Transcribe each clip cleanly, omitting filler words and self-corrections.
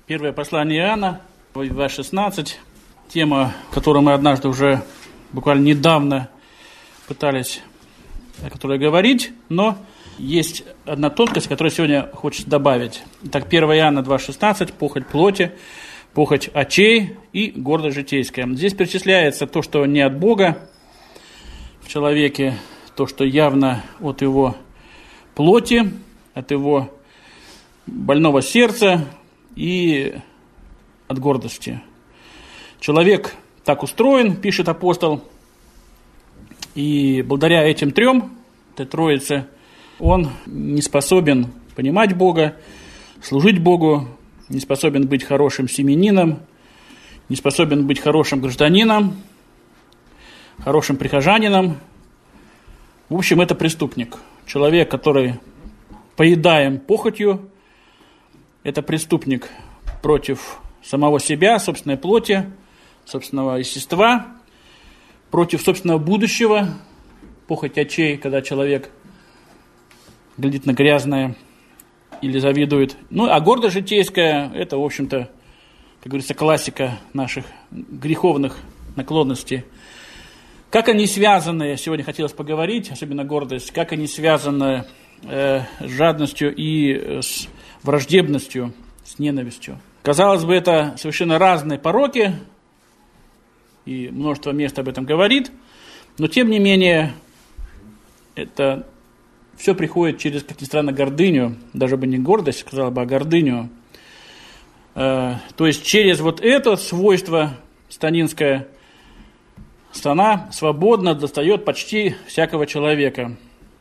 Первое послание Иоанна, 2:16, тема, которую мы однажды уже буквально недавно пытались о которой говорить, но есть одна тонкость, которую сегодня хочется добавить. Итак, 1 Иоанна 2:16, похоть плоти, похоть очей и гордость житейская. Здесь перечисляется то, что не от Бога в человеке, то, что явно от его плоти, от его больного сердца и от гордости. Человек так устроен, пишет апостол, и благодаря этим трем, этой троице, он не способен понимать Бога, служить Богу, не способен быть хорошим семьянином, не способен быть хорошим гражданином, хорошим прихожанином. В общем, это преступник. Человек, который поедаем похотью, это преступник против самого себя, собственной плоти, собственного естества, против собственного будущего, похоть очей, когда человек глядит на грязное или завидует. Ну, а гордость житейская, это, в общем-то, как говорится, классика наших греховных наклонностей. Как они связаны, сегодня хотелось поговорить, особенно гордость, как они связаны с жадностью и с враждебностью, с ненавистью. Казалось бы, это совершенно разные пороки, и множество мест об этом говорит, но тем не менее, это все приходит через, как ни странно, гордыню, даже бы не гордость, сказала бы, а гордыню. То есть через вот это свойство станинское сатана свободно достает почти всякого человека.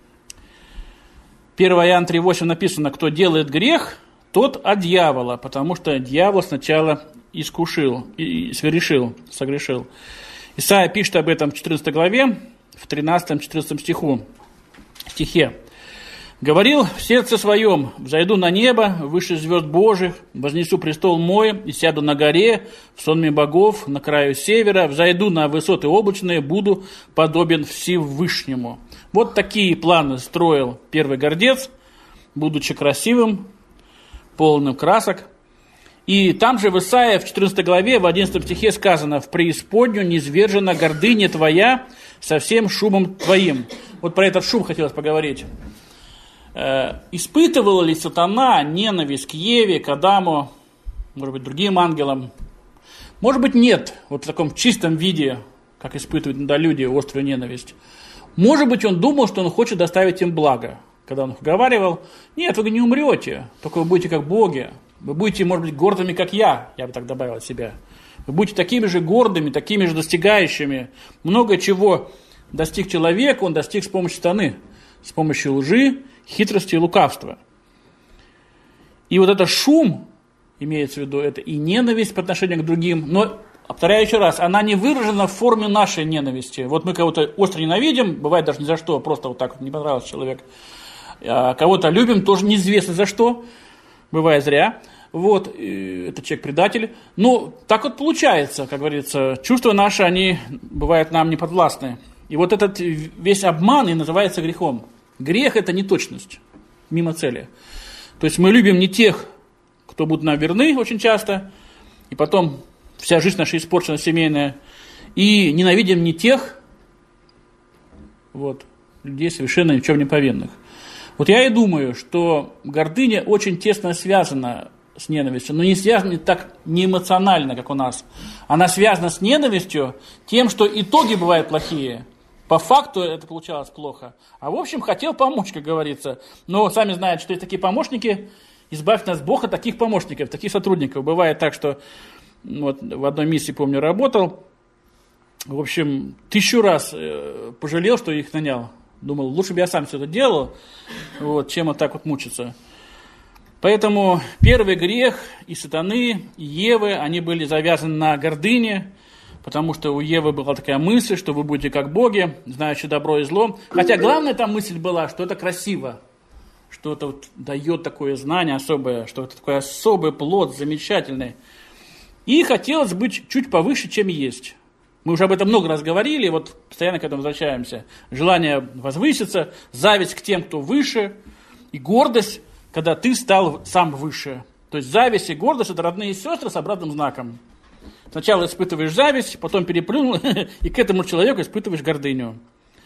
1 Иоанна 3:8 написано: кто делает грех, тот от дьявола, потому что дьявол сначала искушил и согрешил. Исайя пишет об этом в 14 главе, в 13-14 стихе. «Говорил в сердце своем: взойду на небо, выше звезд Божьих, вознесу престол мой и сяду на горе, в сонме богов, на краю севера, взойду на высоты облачные, буду подобен Всевышнему». Вот такие планы строил первый гордец, будучи красивым, полным красок. И там же в Исаии, в 14 главе, в 11 стихе сказано: «В преисподнюю низвержена гордыня твоя со всем шумом твоим». Вот про этот шум хотелось поговорить. Испытывал ли сатана ненависть к Еве, к Адаму, может быть, другим ангелам? Может быть, нет, вот в таком чистом виде, как испытывают иногда люди острую ненависть. Может быть, он думал, что он хочет доставить им благо. Когда он их уговаривал: нет, вы не умрете, только вы будете как боги. Вы будете, может быть, гордыми, как я бы так добавил от себя. Вы будете такими же гордыми, такими же достигающими. Много чего достиг человек, он достиг с помощью сатаны, с помощью лжи, хитрости и лукавства. И вот этот шум, имеется в виду, это и ненависть по отношению к другим, но, повторяю еще раз, она не выражена в форме нашей ненависти. Вот мы кого-то остро ненавидим, бывает даже ни за что, просто вот так вот не понравился человек. А кого-то любим, тоже неизвестно за что, бывает зря. Вот, это человек-предатель. Ну, так вот получается, как говорится, чувства наши, они бывают нам неподвластны. И вот этот весь обман и называется грехом. Грех – это неточность, мимо цели. То есть мы любим не тех, кто будут нам верны очень часто, и потом вся жизнь наша испорчена семейная, и ненавидим не тех, вот, людей совершенно ни в чем не повинных. Вот я и думаю, что гордыня очень тесно связана с ненавистью, но не связана так не эмоционально, как у нас. Она связана с ненавистью тем, что итоги бывают плохие. По факту это получалось плохо. А в общем, хотел помочь, как говорится. Но сами знаете, что есть такие помощники. Избавь нас Бог от таких помощников, таких сотрудников. Бывает так, что вот в одной миссии, помню, работал. В общем, 1000 раз пожалел, что их нанял. Думал, лучше бы я сам все это делал, вот, чем вот так вот мучиться. Поэтому первый грех и сатаны, и Евы, они были завязаны на гордыне, потому что у Евы была такая мысль, что вы будете как боги, знающие добро и зло. Хотя главная там мысль была, что это красиво, что это вот дает такое знание особое, что это такой особый плод, замечательный. И хотелось быть чуть повыше, чем есть. Мы уже об этом много раз говорили, вот постоянно к этому возвращаемся. Желание возвыситься, зависть к тем, кто выше, и гордость, когда ты стал сам выше. То есть зависть и гордость – это родные сестры с обратным знаком. Сначала испытываешь зависть, потом переплюнул, и к этому человеку испытываешь гордыню.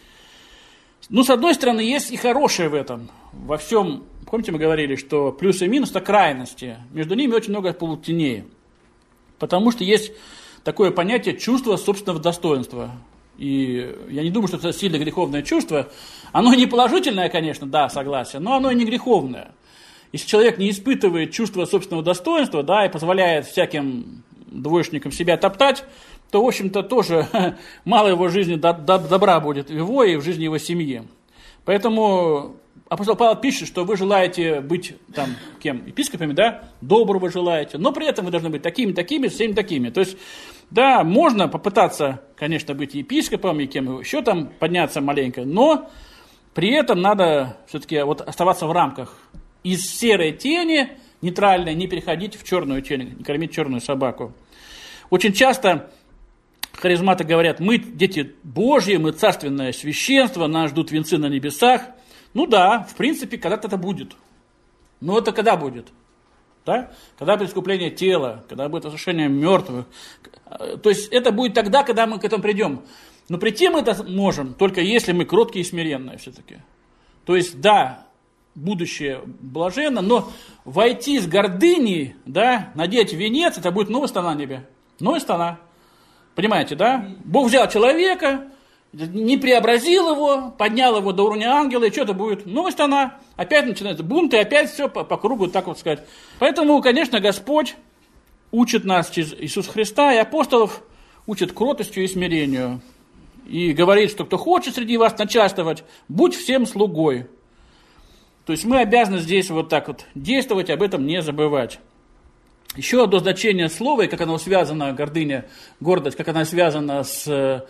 Ну, с одной стороны, есть и хорошее в этом. Во всем, помните, мы говорили, что плюс и минус – это крайности. Между ними очень много полутеней. Потому что есть такое понятие чувство собственного достоинства. И я не думаю, что это сильно греховное чувство. Оно не положительное, конечно, да, согласен, но оно и не греховное. Если человек не испытывает чувство собственного достоинства, да, и позволяет всяким двоечникам себя топтать, то, в общем-то, тоже мало его жизни добра будет его и в жизни его семьи. Поэтому апостол Павел пишет, что вы желаете быть там кем? Епископами, да? Доброго желаете, но при этом вы должны быть такими, всеми такими. То есть, да, можно попытаться, конечно, быть епископом и кем еще там подняться маленько, но при этом надо все-таки вот оставаться в рамках. Из серой тени нейтральной не переходить в черную тень, не кормить черную собаку. Очень часто харизматы говорят, мы дети Божьи, мы царственное священство, нас ждут венцы на небесах. Ну да, в принципе, когда-то это будет. Но это когда будет? Да? Когда будет искупление тела, когда будет воскрешение мертвых. То есть это будет тогда, когда мы к этому придем. Но прийти мы это можем, только если мы кроткие и смиренные все-таки. То есть, да, будущее блаженно, но войти с гордыней, да, надеть венец, это будет новая страна на небе. Новая страна. Понимаете, да? Бог взял человека, не преобразил его, поднял его до уровня ангела, и что-то будет. Новая страна. Опять начинается бунт, и опять все по кругу, так вот сказать. Поэтому, конечно, Господь учит нас через Иисуса Христа, и апостолов учит кротостью и смирению. И говорит, что кто хочет среди вас начальствовать, будь всем слугой. То есть мы обязаны здесь вот так вот действовать, об этом не забывать. Еще одно значение слова, и как оно связано, гордыня, гордость, как она связана с,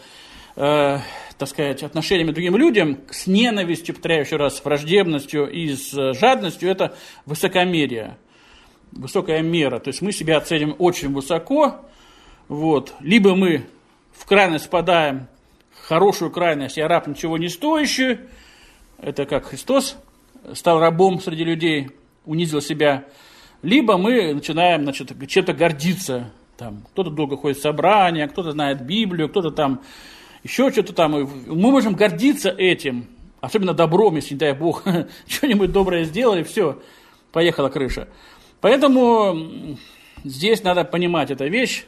так сказать, отношениями к другим людям, с ненавистью, повторяю еще раз, с враждебностью и с жадностью, это высокомерие, высокая мера. То есть мы себя оценим очень высоко, вот. Либо мы в крайность впадаем, хорошую крайность, я раб ничего не стоящий, это как Христос стал рабом среди людей, унизил себя, либо мы начинаем, значит, чем-то гордиться. Там, кто-то долго ходит в собрания, кто-то знает Библию, кто-то там еще что-то там. Мы можем гордиться этим, особенно добром, если, не дай Бог, что-нибудь доброе сделали, все, поехала крыша. Поэтому здесь надо понимать эту вещь.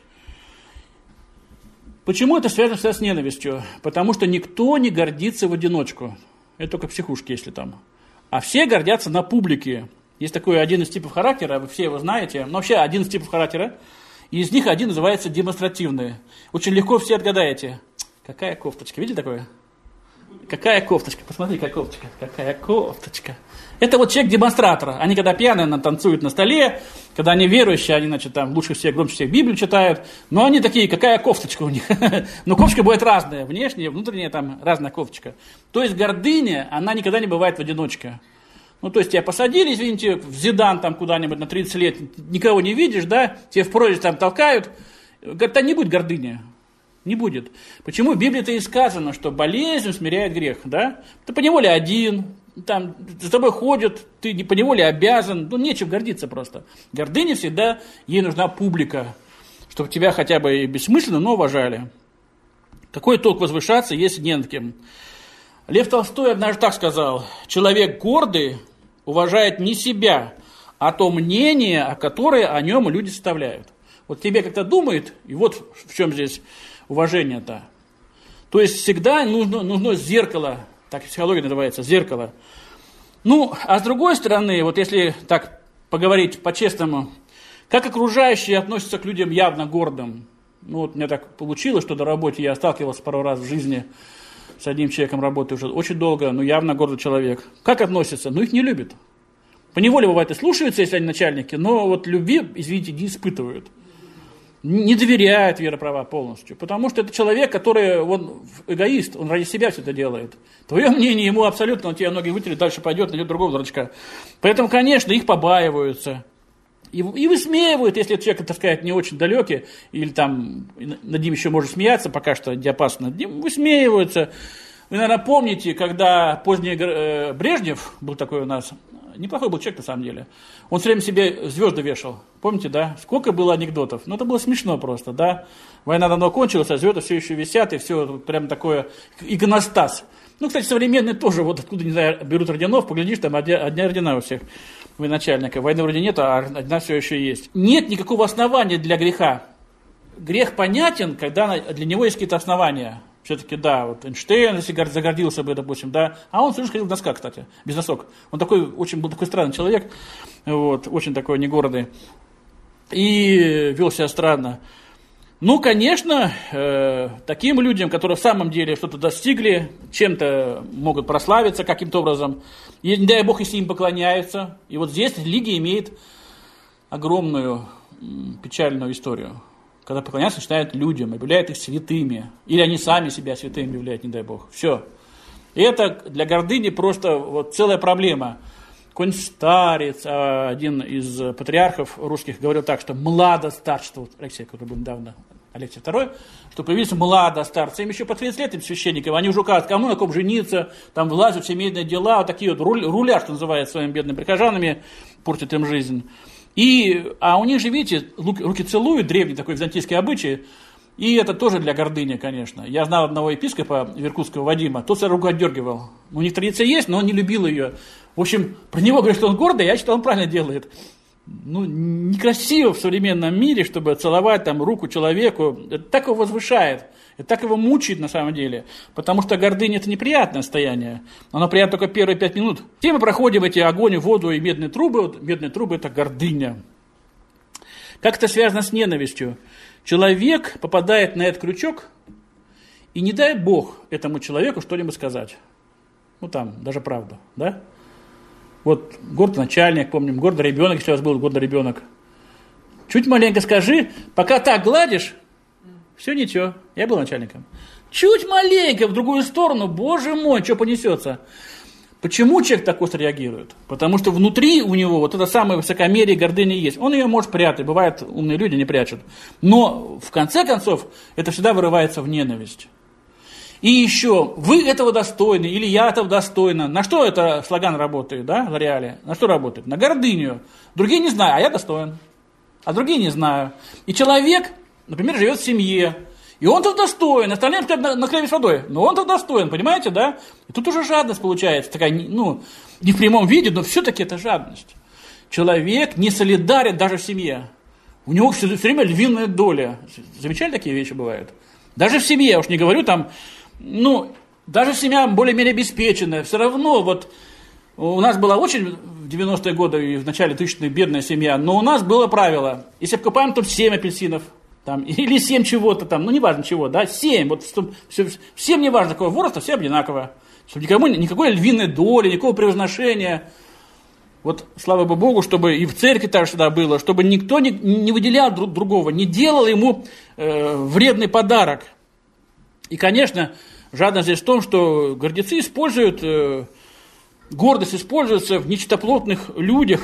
Почему это связано всегда с ненавистью? Потому что никто не гордится в одиночку. Это только психушки, если там. А все гордятся на публике. Есть такой один из типов характера, вы все его знаете, но вообще один из типов характера, и из них один называется демонстративный. Очень легко все отгадаете. Какая кофточка, видели такое? Какая кофточка, посмотри, какая кофточка, какая кофточка. Это вот человек-демонстратор. Они когда пьяные танцуют на столе, когда они верующие, они, значит, там лучше всех, громче всех Библию читают, но они такие, какая кофточка у них. Но кофточка бывает разная, внешняя, внутренняя, там разная кофточка. То есть гордыня, она никогда не бывает в одиночке. Ну, то есть тебя посадили, извините, в Зидан там куда-нибудь на 30 лет, никого не видишь, да, тебе в прорезь там толкают, говорят, да не будет гордыни, не будет. Почему в Библии-то и сказано, что болезнь смиряет грех, да? Ты поневоле один, там за тобой ходят, ты не поневоле обязан, ну, нечем гордиться просто. Гордыня всегда, ей нужна публика, чтобы тебя хотя бы и бессмысленно, но уважали. Какой толк возвышаться, если не над кем? Лев Толстой однажды так сказал: человек гордый уважает не себя, а то мнение, которое о нем люди составляют. Вот тебе как-то думает, и вот в чем здесь уважение-то. То есть всегда нужно зеркало, так психология называется, зеркало. Ну, а с другой стороны, вот если так поговорить по-честному, как окружающие относятся к людям явно гордым? Ну, вот у меня так получилось, что на работе я сталкивался пару раз в жизни с одним человеком, работаю уже очень долго, но явно гордый человек. Как относятся? Ну, их не любят. Поневоле бывает и слушаются, если они начальники, но вот любви, извините, не испытывают. Не доверяют вероправа полностью. Потому что это человек, который, он эгоист, он ради себя все это делает. Твое мнение ему абсолютно, он тебе ноги вытерет, дальше пойдет, найдет другого дурачка. Поэтому, конечно, их побаиваются. И высмеивают, если человек, так сказать, не очень далекий, или там над ним еще можно смеяться, пока что диапазон над ним, высмеиваются. Вы, наверное, помните, когда поздний Брежнев, был такой у нас неплохой был человек на самом деле. Он все время себе звезды вешал. Помните, да? Сколько было анекдотов. Ну, это было смешно просто, да? Война давно кончилась, а звезды все еще висят, и все прям такое иконостас. Ну, кстати, современные тоже, вот откуда, не знаю, берут орденов, поглядишь, там одни ордена у всех военачальников. Войны вроде нет, а ордена все еще есть. Нет никакого основания для греха. Грех понятен, когда для него есть какие-то основания. Все-таки, да, вот Эйнштейн, если загордился бы, допустим, да, а он всю жизнь ходил в носках, кстати, без носок. Он такой, очень был такой странный человек, вот, очень такой негордый, и вел себя странно. Ну, конечно, таким людям, которые в самом деле что-то достигли, чем-то могут прославиться каким-то образом, и, не дай бог, если им поклоняются, и вот здесь религия имеет огромную печальную историю. Когда поклоняться начинают людям, объявляют их святыми. Или они сами себя святыми объявляют, не дай бог. Все. И это для гордыни просто вот целая проблема. Какой-нибудь старец, один из патриархов русских говорил так, что младостарство, Алексей, который был недавно, Алексей II, что появились младостарцы, им еще по 30 лет, им священникам, они уже указывают, кому на ком жениться, там влазят в семейные дела, вот такие вот руля, что называют, своими бедными прихожанами, портят им жизнь. А у них же, видите, руки целуют, древний такой византийский обычай, и это тоже для гордыни, конечно. Я знал одного епископа Иркутского Вадима, тот руку отдергивал. У них традиция есть, но он не любил ее. В общем, про него говорят, что он гордый, я считаю, он правильно делает. Ну, некрасиво в современном мире, чтобы целовать там руку человеку, это так его возвышает. Это так его мучает на самом деле, потому что гордыня – это неприятное состояние. Оно приятно только первые 5 минут. Все мы проходим эти огонь, воду и медные трубы. Вот медные трубы – это гордыня. Как это связано с ненавистью? Человек попадает на этот крючок, и не дай Бог этому человеку что-нибудь сказать. Ну там, даже правду, да? Вот гордый начальник, помним, гордый ребенок, если у вас был гордый ребенок. Чуть маленько скажи, пока так гладишь, все ничего, я был начальником. Чуть маленько в другую сторону, боже мой, что понесется. Почему человек так остро реагирует? Потому что внутри у него вот это самое высокомерие, гордыня есть. Он ее может прятать, бывает, умные люди не прячут. Но в конце концов это всегда вырывается в ненависть. И еще, вы этого достойны, или я этого достойна. На что это слоган работает, да, в Лореале? На что работает? На гордыню. Другие не знают, а я достоин. А другие не знаю. И человек, например, живет в семье, и он-то достоин, остальные на хлебе с водой, но он-то достоин, понимаете, да? И тут уже жадность получается, такая, ну, не в прямом виде, но все-таки это жадность. Человек не солидарен даже в семье. У него все время львиная доля. Замечали, такие вещи бывают? Даже в семье, я уж не говорю там, ну, даже семья более-менее обеспеченная, все равно вот у нас была очень в 90-е годы и в начале 2000-х бедная семья, но у нас было правило, если покупаем там 7 апельсинов, там, или 7 чего-то там, ну, неважно чего, да, 7, вот всем не важно какого возраста, все одинаково, чтобы никому никакой львиной доли, никакого превозношения. Вот, слава бы Богу, чтобы и в церкви так всегда было, чтобы никто не выделял друг другого, не делал ему вредный подарок. И, конечно, жадность здесь в том, что гордецы используют, гордость используется в нечистоплотных людях.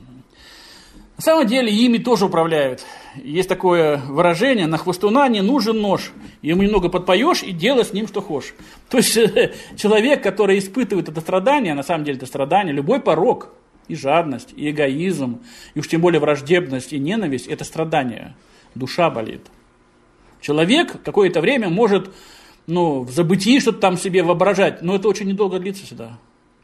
На самом деле ими тоже управляют. Есть такое выражение: на хвостуна не нужен нож. Ему немного подпоешь и делай с ним что хочешь. То есть человек, который испытывает это страдание, на самом деле это страдание, любой порок, и жадность, и эгоизм, и уж тем более враждебность и ненависть – это страдание. Душа болит. Человек какое-то время может, ну, в забытии что-то там себе воображать, но это очень недолго длится всегда.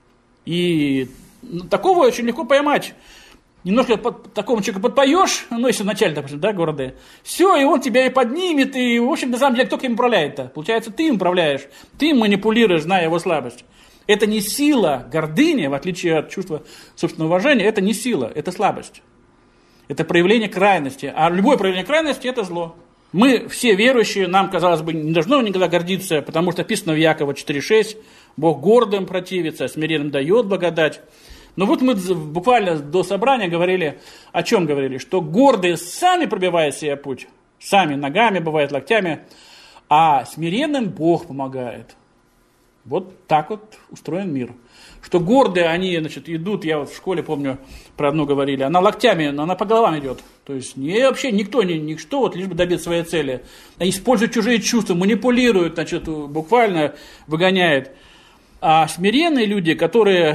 И такого очень легко поймать. Немножко такому человеку подпоешь, ну, если вначале, допустим, да, города, все, и он тебя и поднимет, и, в общем, на самом деле, кто им управляет-то? Получается, ты им управляешь, ты им манипулируешь, зная его слабость. Это не сила, гордыня, в отличие от чувства собственного уважения, это не сила, это слабость. Это проявление крайности, а любое проявление крайности – это зло. Мы все верующие, нам, казалось бы, не должно никогда гордиться, потому что написано в Иакова 4,6, Бог гордым противится, а смиренным дает благодать. Но вот мы буквально до собрания говорили, о чем говорили? Что гордые сами пробивают себе путь, сами ногами, бывает локтями, а смиренным Бог помогает. Вот так вот устроен мир. Что гордые, они, значит, идут, я вот в школе помню, про одну говорили, она локтями, но она по головам идет. То есть вообще никто, ничто, вот, лишь бы добиться своей цели. Они используют чужие чувства, манипулируют, значит, буквально выгоняют. А смиренные люди, которые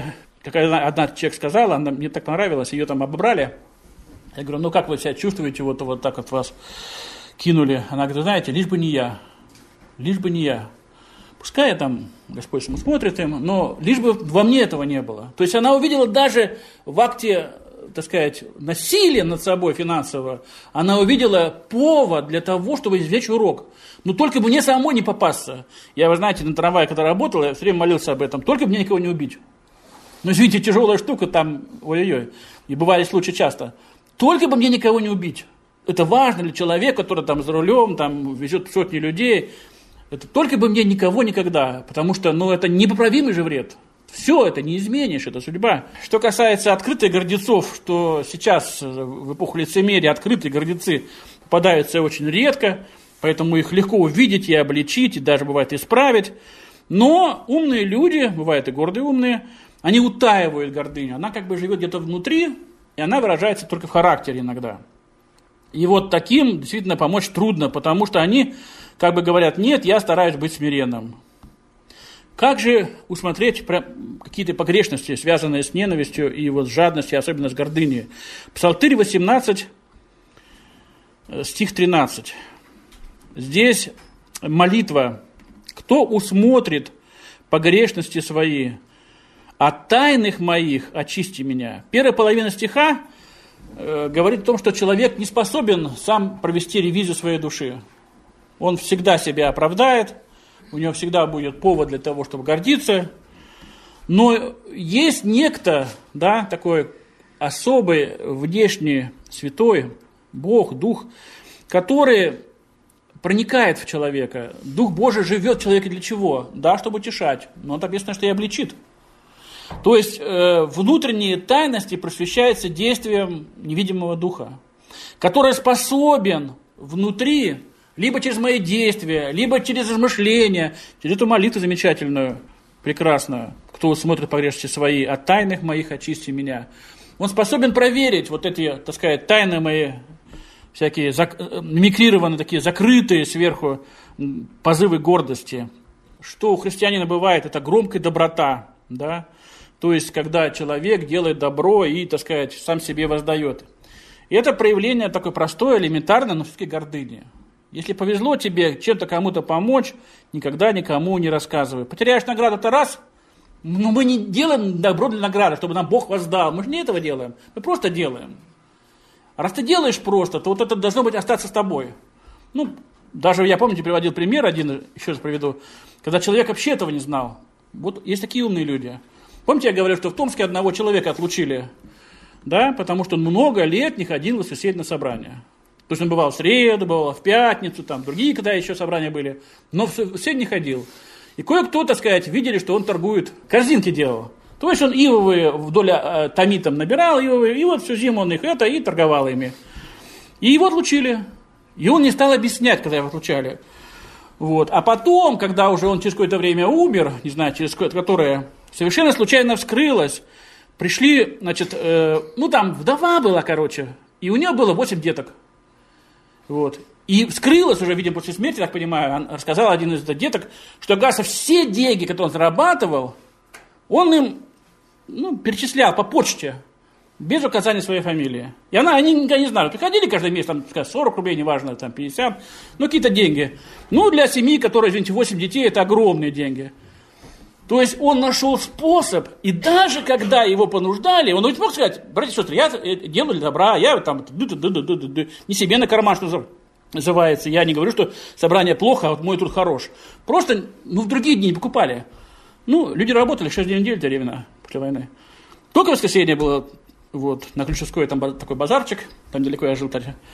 как одна человек сказала, она мне так понравилась, ее там обобрали. Я говорю, ну как вы себя чувствуете, вот так вот вас кинули? Она говорит, знаете, лишь бы не я. Лишь бы не я. Пускай там Господь смотрит им, но лишь бы во мне этого не было. То есть она увидела даже в акте, так сказать, насилия над собой финансового, она увидела повод для того, чтобы извлечь урок. Но только бы мне самой не попасться. Я, вы знаете, на трамвае, когда работал, я все время молился об этом. Только бы мне никого не убить. Ну, извините, тяжелая штука там, ой-ой-ой. И бывали случаи часто. Только бы мне никого не убить. Это важно для человека, который там за рулем, там везет сотни людей. Это только бы мне никого никогда, потому что, это непоправимый же вред. Все это не изменишь, это судьба. Что касается открытых гордецов, что сейчас в эпоху лицемерия открытые гордецы попадаются очень редко, поэтому их легко увидеть и обличить, и даже бывает исправить. Но умные люди, бывают и гордые умные, они утаивают гордыню. Она как бы живет где-то внутри, и она выражается только в характере иногда. И вот таким действительно помочь трудно, потому что они как бы говорят, нет, я стараюсь быть смиренным. Как же усмотреть какие-то погрешности, связанные с ненавистью и вот с жадностью, особенно с гордыней? Псалтырь 18, стих 13. Здесь молитва. «Кто усмотрит погрешности свои? От тайных моих очисти меня». Первая половина стиха говорит о том, что человек не способен сам провести ревизию своей души. Он всегда себя оправдает, у него всегда будет повод для того, чтобы гордиться. Но есть некто, такой особый, внешний, святой, Бог, Дух, который проникает в человека. Дух Божий живет в человеке для чего? Чтобы утешать. Но написано, что и обличит. То есть внутренние тайности просвещаются действием невидимого Духа, который способен внутри, либо через мои действия, либо через размышления, через эту молитву замечательную, прекрасную, кто смотрит погрешности свои, от тайных моих очисти меня. Он способен проверить вот эти, так сказать, тайны мои, всякие мимикрированные, такие закрытые сверху позывы гордости. Что у христианина бывает, это громкая доброта, то есть, когда человек делает добро и, так сказать, сам себе воздает. И это проявление такое простое, элементарное, но все-таки гордыни. Если повезло тебе чем-то кому-то помочь, никогда никому не рассказывай. Потеряешь награду, это раз. Но мы не делаем добро для награды, чтобы нам Бог воздал. Мы же не этого делаем. Мы просто делаем. А раз ты делаешь просто, то вот это должно быть остаться с тобой. Даже я, помните, приводил пример один, еще раз приведу, когда человек вообще этого не знал. Вот есть такие умные люди. Помните, я говорил, что в Томске одного человека отлучили, потому что он много лет не ходил на воскресенье собрание. То есть он бывал в среду, бывал в пятницу, там другие, когда еще собрания были, но в воскресенье не ходил. И кое-кто, так сказать, видели, что он торгует, корзинки делал. То есть он ивовые вдоль томи там набирал, ивовые, и вот всю зиму он их и торговал ими. И его отлучили. И он не стал объяснять, когда его отлучали. Вот. А потом, когда уже он через какое-то время умер, не знаю, через которое совершенно случайно вскрылось, пришли, там вдова была, и у нее было 8 деток. Вот. И вскрылось уже, видимо, после смерти, так понимаю, рассказал один из деток, что, оказывается, все деньги, которые он зарабатывал, он им перечислял по почте, без указания своей фамилии. И они никогда не знали. Приходили каждый месяц, 40 рублей, неважно, 50, какие-то деньги. Для семьи, которые, извините, 8 детей, это огромные деньги. То есть он нашел способ, и даже когда его понуждали, он ведь мог сказать, братья и сестры, я делаю для добра, я там не себе на карман, что называется. Я не говорю, что собрание плохо, а вот мой труд хорош. Просто, в другие дни не покупали. Люди работали 6 дней в неделю, времена после войны. Только в воскресенье было, на Ключевской, там такой базарчик, там далеко я жил.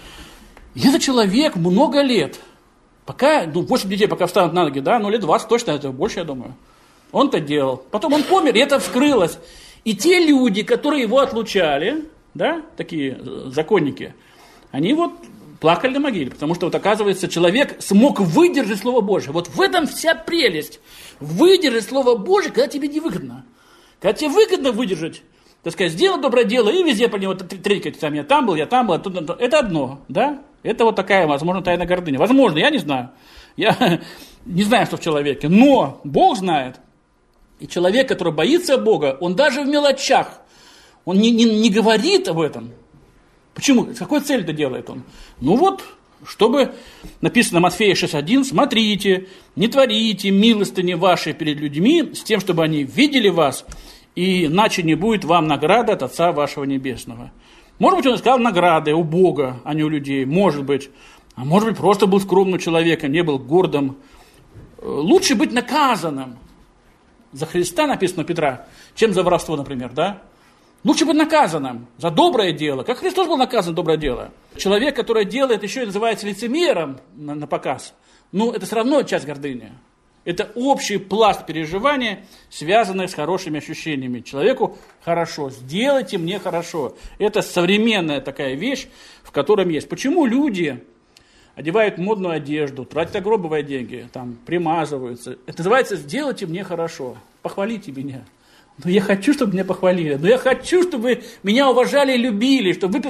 И этот человек много лет, пока, 8 детей, пока встанут на ноги, лет 20 точно, это больше, я думаю. Он-то делал. Потом он помер, и это вскрылось. И те люди, которые его отлучали, такие законники, они плакали на могиле, потому что оказывается, человек смог выдержать Слово Божие. Вот в этом вся прелесть. Выдержать Слово Божие, когда тебе невыгодно. Когда тебе выгодно выдержать, так сказать, сделать доброе дело и везде по нему трелькать, я там был, это одно, Это такая, возможно, тайна гордыня. Возможно, я не знаю. Я не знаю, что в человеке, но Бог знает. И человек, который боится Бога, он даже в мелочах, он не говорит об этом. Почему? С какой целью это делает он? Ну вот, чтобы, написано Матфея 6:1, смотрите, не творите милостыни ваши перед людьми, с тем, чтобы они видели вас, и иначе не будет вам награды от Отца вашего Небесного. Может быть, он искал награды у Бога, а не у людей, может быть. А может быть, просто был скромным человеком, не был гордым. Лучше быть наказанным за Христа, написано у Петра, чем за воровство, например, да? Лучше быть наказанным за доброе дело, как Христос был наказан за доброе дело. Человек, который делает, еще и называется лицемером на показ, ну, это все равно часть гордыни. Это общий пласт переживания, связанных с хорошими ощущениями. Человеку хорошо, сделайте мне хорошо. Это современная такая вещь, в котором есть. Почему люди одевают модную одежду, тратят огромные деньги, там, примазываются? Это называется «сделайте мне хорошо, похвалите меня». Но я хочу, чтобы меня похвалили. Но я хочу, чтобы меня уважали и любили. Чтобы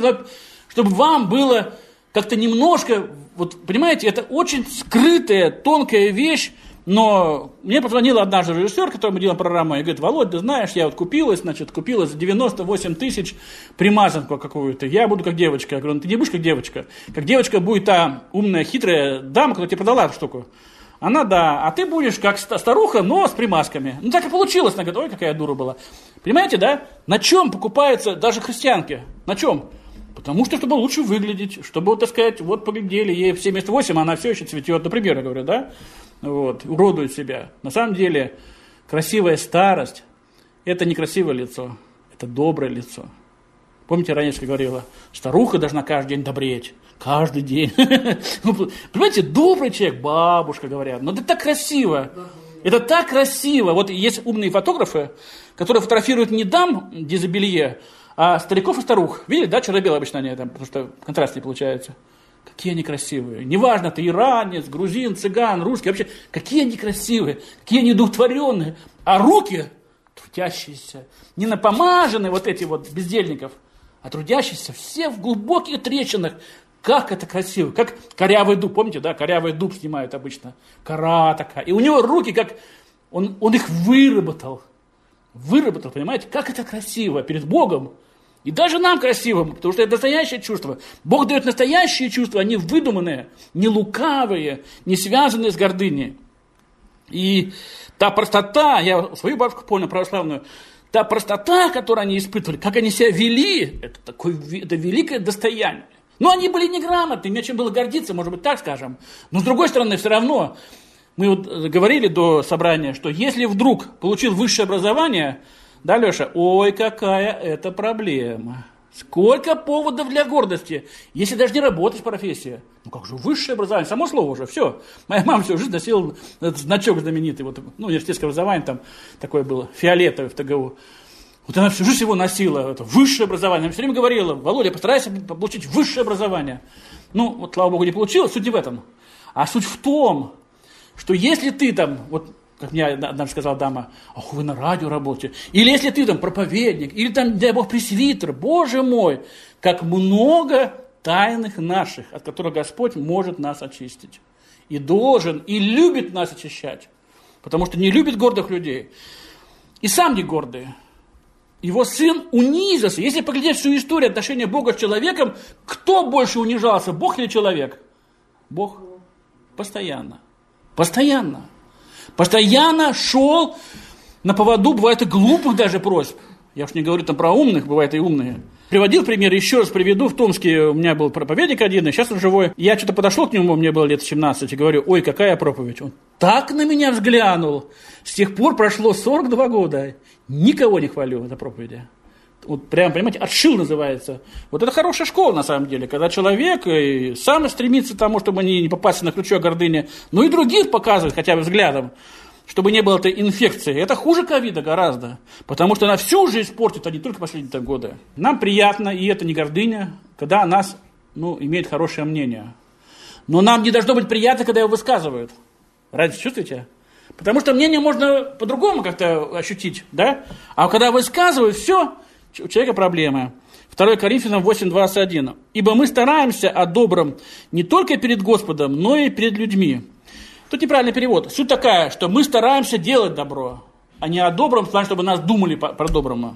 вам было как-то немножко... Вот, понимаете, это очень скрытая, тонкая вещь. Но мне позвонила однажды режиссер, который мы делаем программу, и говорит: Володь, ты знаешь, я вот купила за 98 тысяч примазанку какую-то. Я буду как девочка. Я говорю: ну ты не будешь как девочка. Как девочка будет та умная, хитрая дама, которая тебе продала эту штуку. Она, да, а ты будешь как старуха, но с примазками. Ну, так и получилось. Она говорит: ой, какая дура была. Понимаете, да? На чем покупаются даже христианки? На чем? Потому что, чтобы лучше выглядеть, чтобы, вот, так сказать, вот поглядели, ей 78, а она все еще цветет, например, я говорю, да? Вот, уродует себя. На самом деле, красивая старость – это не красивое лицо, это доброе лицо. Помните, Раневская говорила: старуха должна каждый день добреть. Каждый день. Понимаете, добрый человек, бабушка, говорят. Но это так красиво. Это так красиво. Вот есть умные фотографы, которые фотографируют не дам дизобелье, а стариков и старух. Видели, да, черно-белые обычно они там, потому что контраст не получается. Какие они красивые. Неважно, ты иранец, грузин, цыган, русский. Вообще, какие они красивые, какие они удовлетворенные. А руки трудящиеся, не напомаженные вот эти вот бездельников, а трудящиеся все в глубоких трещинах. Как это красиво, как корявый дуб, помните, да, корявый дуб снимают обычно, кора такая, и у него руки, как, он их выработал, понимаете, как это красиво перед Богом, и даже нам красиво, потому что это настоящее чувство. Бог дает настоящие чувства, они выдуманные, не лукавые, не связанные с гордыней. И та простота, я свою бабушку понял, православную, та простота, которую они испытывали, как они себя вели, это великое достояние. Но они были неграмотны, не чем было гордиться, может быть, так скажем. Но с другой стороны, все равно, мы вот говорили до собрания, что если вдруг получил высшее образование, да, Леша, ой, какая это проблема. Сколько поводов для гордости, если даже не работаешь в профессии. Ну как же, высшее образование, само слово уже, все. Моя мама всю жизнь носила этот значок знаменитый, вот, ну, университетское образование там такое было, фиолетовое в ТГУ. Вот она всю жизнь его носила, это высшее образование. Она все время говорила: Володя, постарайся получить высшее образование. Ну, вот, слава богу, не получилось, суть не в этом. А суть в том, что если ты там, вот, как мне однажды сказала дама: ах, вы на радио работаете. Или если ты там проповедник, или там, дай Бог, пресвитер, Боже мой, как много тайных наших, от которых Господь может нас очистить. И должен, и любит нас очищать. Потому что не любит гордых людей. И сам не гордый. Его сын унизился. Если поглядеть всю историю отношения Бога с человеком, кто больше унижался, Бог или человек? Бог. Постоянно. Постоянно. Постоянно шел на поводу, бывает, и глупых даже просьб. Я уж не говорю там про умных, бывает и умные. Приводил пример, еще раз приведу. В Томске у меня был проповедник один, и сейчас он живой. Я что-то подошел к нему, мне было лет 17, и говорю: ой, какая проповедь. Он так на меня взглянул. С тех пор прошло 42 года. Никого не хвалю в этой проповеди. Вот прям, понимаете, отшил называется. Вот это хорошая школа на самом деле, когда человек и сам стремится к тому, чтобы не попасть на крючок гордыни, но и других показывает хотя бы взглядом, чтобы не было этой инфекции. Это хуже ковида гораздо, потому что она всю жизнь портит, а не только последние годы. Нам приятно, и это не гордыня, когда о нас, имеют хорошее мнение. Но нам не должно быть приятно, когда его высказывают. Разницу чувствуете? Потому что мнение можно по-другому как-то ощутить, да? А когда высказывают, все, у человека проблемы. 2 Коринфянам 8:21. «Ибо мы стараемся о добром не только перед Господом, но и перед людьми». Тут неправильный перевод. Суть такая, что мы стараемся делать добро. а не о добром, в плане, чтобы нас думали про доброму.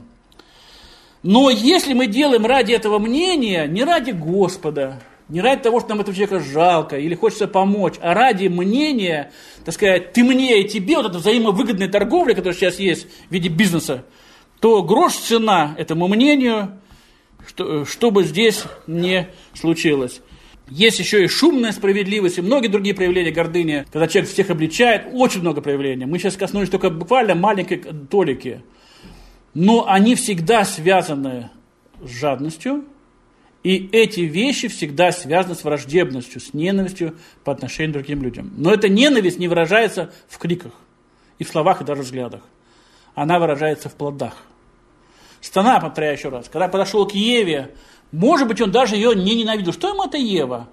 Но если мы делаем ради этого мнения, не ради Господа, не ради того, что нам этого человека жалко или хочется помочь, а ради мнения, так сказать, ты мне и тебе, вот эта взаимовыгодная торговля, которая сейчас есть в виде бизнеса, то грош цена этому мнению, чтобы здесь не случилось. Есть еще и шумная справедливость, и многие другие проявления гордыни, когда человек всех обличает, очень много проявлений. Мы сейчас коснулись только буквально маленькой толики. Но они всегда связаны с жадностью, и эти вещи всегда связаны с враждебностью, с ненавистью по отношению к другим людям. Но эта ненависть не выражается в криках, и в словах, и даже в взглядах. Она выражается в плодах. Сатана, повторяю еще раз, когда подошел к Еве, может быть, он даже ее не ненавидел. Что ему это Ева?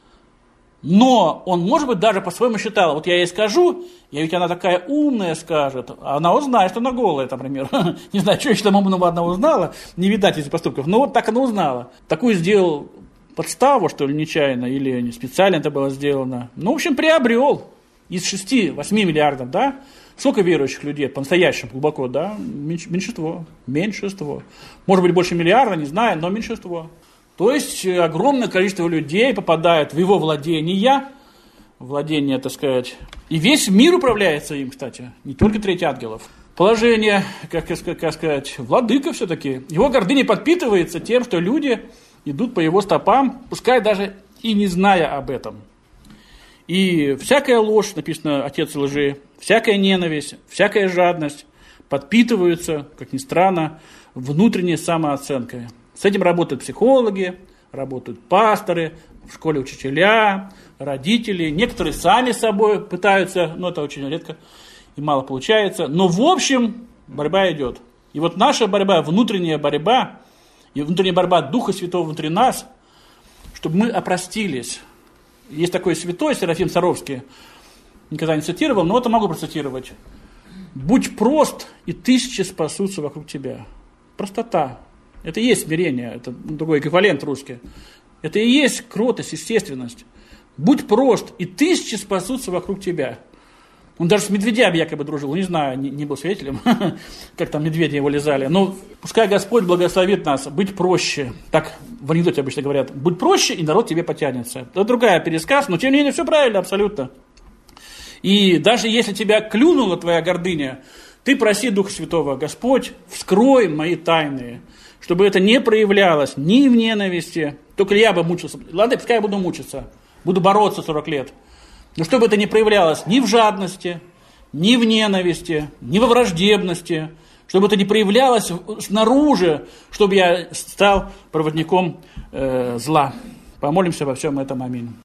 Но он, может быть, даже по-своему считал, вот я ей скажу, я ведь она такая умная скажет, а она узнает, что она голая, например. Не знаю, что еще там умного она узнала, не видать из поступков, но вот так она узнала. Такую сделал подставу, что ли, нечаянно, или не специально это было сделано. Ну, в общем, приобрел из 6-8 миллиардов, да, сколько верующих людей, по-настоящему глубоко, да, меньшинство. Может быть, больше миллиарда, не знаю, но меньшинство. То есть огромное количество людей попадает в его владение, так сказать, и весь мир управляется им, кстати, не только треть ангелов. Положение, как сказать, владыка все-таки, его гордыня подпитывается тем, что люди идут по его стопам, пускай даже и не зная об этом. И всякая ложь, написано отец лжи, всякая ненависть, всякая жадность подпитываются, как ни странно, внутренней самооценкой. С этим работают психологи, работают пасторы, в школе учителя, родители. Некоторые сами с собой пытаются, но это очень редко и мало получается. Но в общем борьба идет. И вот наша борьба, внутренняя борьба, и внутренняя борьба Духа Святого внутри нас, чтобы мы опростились. Есть такой святой Серафим Саровский, никогда не цитировал, но это могу процитировать. «Будь прост, и тысячи спасутся вокруг тебя». Простота. Это и есть смирение, это другой эквивалент русский. Это и есть кротость, естественность. Будь прост, и тысячи спасутся вокруг тебя. Он даже с медведями якобы дружил, не знаю, не был свидетелем, как там медведи его лизали. Но пускай Господь благословит нас быть проще. Так в анекдоте обычно говорят, будь проще, и народ тебе потянется. Это другая пересказ, но тем не менее все правильно абсолютно. И даже если тебя клюнула твоя гордыня, ты проси Духа Святого, Господь, вскрой мои тайны, чтобы это не проявлялось ни в ненависти, только я бы мучился, ладно, пускай я буду мучиться, буду бороться 40 лет, но чтобы это не проявлялось ни в жадности, ни в ненависти, ни во враждебности, чтобы это не проявлялось снаружи, чтобы я стал проводником зла. Помолимся во всем этом. Аминь.